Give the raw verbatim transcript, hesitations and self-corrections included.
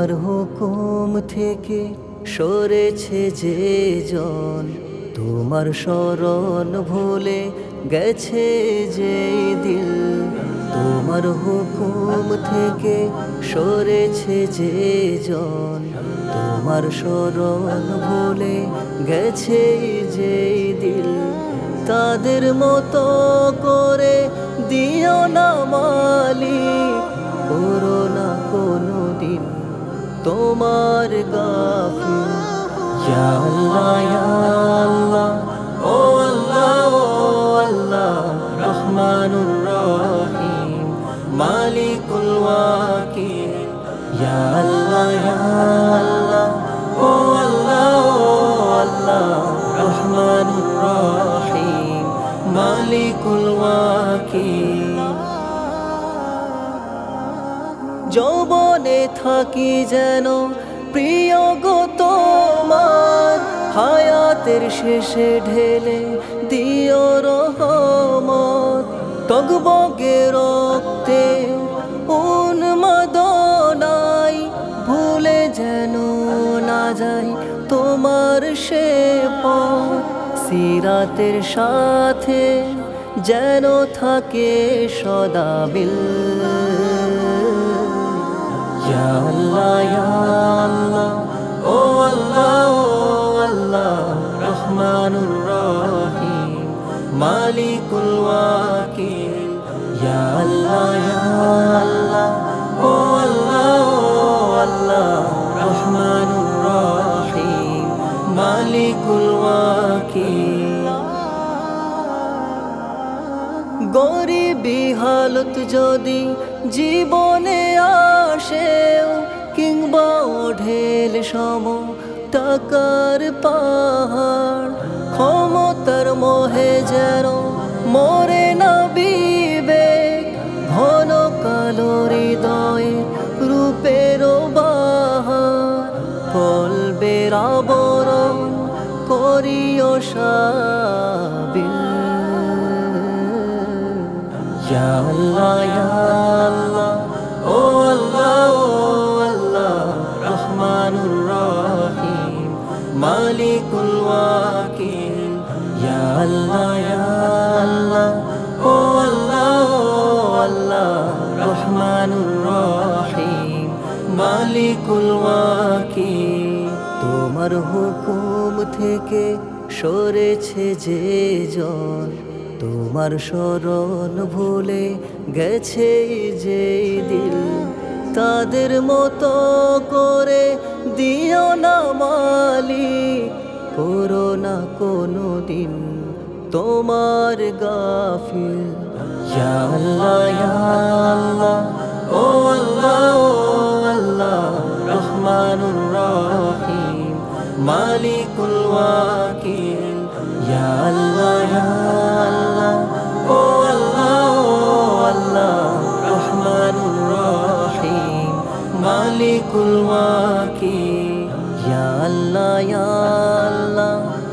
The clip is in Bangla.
তোমার হুকুম থেকে সরেছে যে জন, তোমার শরণ ভুলে গেছে যে দিল। তোমার হুকুম থেকে সরেছে যে জন, তোমার শরণ ভুলে গেছে যে দিল। তাদের মতো করে দিও না মালিক, করো না কোনো দিন তোমার গাফিল। ইয়া আল্লাহ ইয়া আল্লাহ, ও আল্লাহ ও আল্লাহ, রহমানুর রহিম, মালিকুল ওয়াকিল। ইয়া আল্লাহ ইয়া আল্লাহ, ও আল্লাহ ও আল্লাহ, রহমানুর রহিম, মালিকুল ওয়াকিল। যৌবনে থাকি যেন প্রিয় গো তোমার, হায়াতের শেষে ঢেলে দিও রহমত। টগবগে রক্তে উন্মাদনায় ভুলে যেন না যাই তোমার সে পথ। সিরাতের সাথে যেন থাকে সদা মিল। ইয়া আল্লাহ ইয়া আল্লাহ, ও আল্লাহ ও আল্লাহ, রহমানুর রহিম, মালিকুল ওয়াকিল। ইয়া আল্লাহ ইয়া আল্লাহ, ও আল্লাহ ও আল্লাহ, রহমানুর রহিম, মালিকুল ওয়াকিল। গরিবি হালত যদি জীবনে আসেও, কিংবা ঢেল সম টাকার পাহাড়, ক্ষমতার মোহে যেন মরে না বিবেক। ঘন কালো হৃদয়ে রূপের বাহার, কলবের আবরণ করিও সাবিল। ইয়া আল্লাহ ইয়া আল্লাহ, ও আল্লাহ ও আল্লাহ, রহমানুর রহিম, মালিকুল ওয়াকিল। ইয়া আল্লাহ ইয়া আল্লাহ, ও আল্লাহ ও আল্লাহ, রহমানুর রহিম, মালিকুল ওয়াকিল। তোমার হুকুম থেকে সরেছে যে জন, তোমার শরণ ভুলে গেছে যে দিল। তাদের মতো করে দিও না মালিক, করো না কোনো দিন তোমার গাফিল। ইয়া আল্লাহ ইয়া আল্লাহ, ও আল্লাহ ও আল্লাহ, রহমানুর রহিম, মালিকুল ওয়াকিল। ইয়া আল্লাহ ইয়া আল্লাহ, ও আল্লাহ ও আল্লাহ, রহমানুর রহিম, মালিকুল ওয়াকিল। ইয়া আল্লাহ ইয়া আল্লাহ,